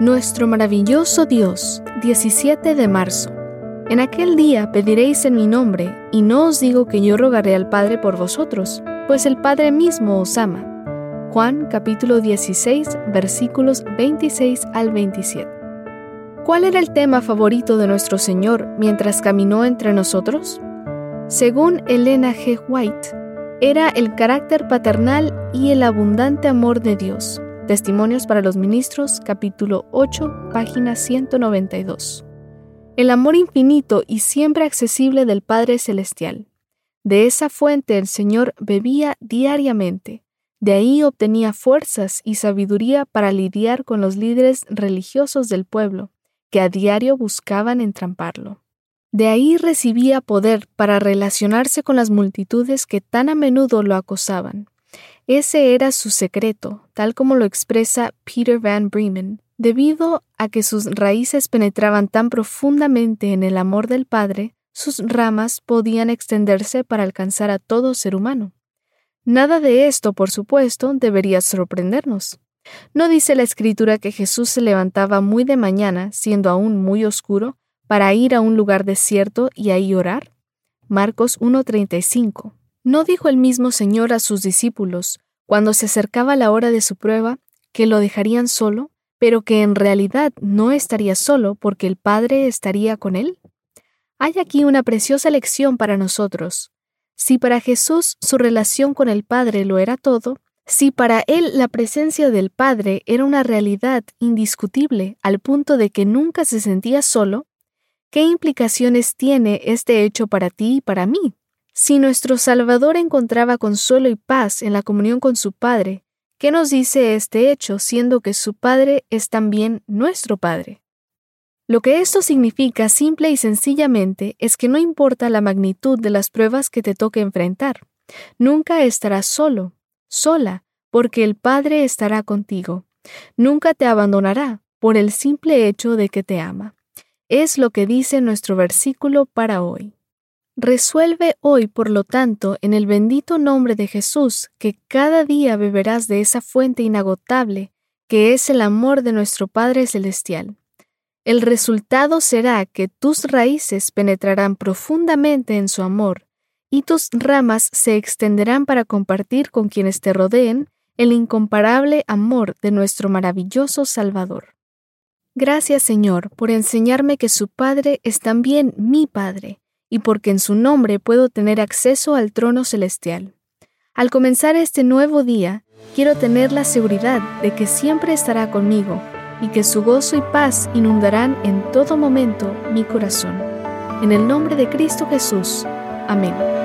Nuestro maravilloso Dios, 17 de marzo. En aquel día pediréis en mi nombre, y no os digo que yo rogaré al Padre por vosotros, pues el Padre mismo os ama. Juan capítulo 16, versículos 26 al 27. ¿Cuál era el tema favorito de nuestro Señor mientras caminó entre nosotros? Según Elena G. White, era el carácter paternal y el abundante amor de Dios. Testimonios para los Ministros, capítulo 8, página 192. El amor infinito y siempre accesible del Padre Celestial. De esa fuente el Señor bebía diariamente. De ahí obtenía fuerzas y sabiduría para lidiar con los líderes religiosos del pueblo, que a diario buscaban entramparlo. De ahí recibía poder para relacionarse con las multitudes que tan a menudo lo acosaban. Ese era su secreto, tal como lo expresa Peter Van Bremen. Debido a que sus raíces penetraban tan profundamente en el amor del Padre, sus ramas podían extenderse para alcanzar a todo ser humano. Nada de esto, por supuesto, debería sorprendernos. ¿No dice la Escritura que Jesús se levantaba muy de mañana, siendo aún muy oscuro, para ir a un lugar desierto y ahí orar? Marcos 1:35. ¿No dijo el mismo Señor a sus discípulos, cuando se acercaba la hora de su prueba, que lo dejarían solo, pero que en realidad no estaría solo porque el Padre estaría con él? Hay aquí una preciosa lección para nosotros. Si para Jesús su relación con el Padre lo era todo, si para él la presencia del Padre era una realidad indiscutible al punto de que nunca se sentía solo, ¿qué implicaciones tiene este hecho para ti y para mí? Si nuestro Salvador encontraba consuelo y paz en la comunión con su Padre, ¿qué nos dice este hecho, siendo que su Padre es también nuestro Padre? Lo que esto significa simple y sencillamente es que no importa la magnitud de las pruebas que te toque enfrentar, nunca estarás solo, sola, porque el Padre estará contigo. Nunca te abandonará por el simple hecho de que te ama. Es lo que dice nuestro versículo para hoy. Resuelve hoy, por lo tanto, en el bendito nombre de Jesús, que cada día beberás de esa fuente inagotable, que es el amor de nuestro Padre Celestial. El resultado será que tus raíces penetrarán profundamente en su amor, y tus ramas se extenderán para compartir con quienes te rodeen el incomparable amor de nuestro maravilloso Salvador. Gracias, Señor, por enseñarme que su Padre es también mi Padre, y porque en su nombre puedo tener acceso al trono celestial. Al comenzar este nuevo día, quiero tener la seguridad de que siempre estará conmigo y que su gozo y paz inundarán en todo momento mi corazón. En el nombre de Cristo Jesús. Amén.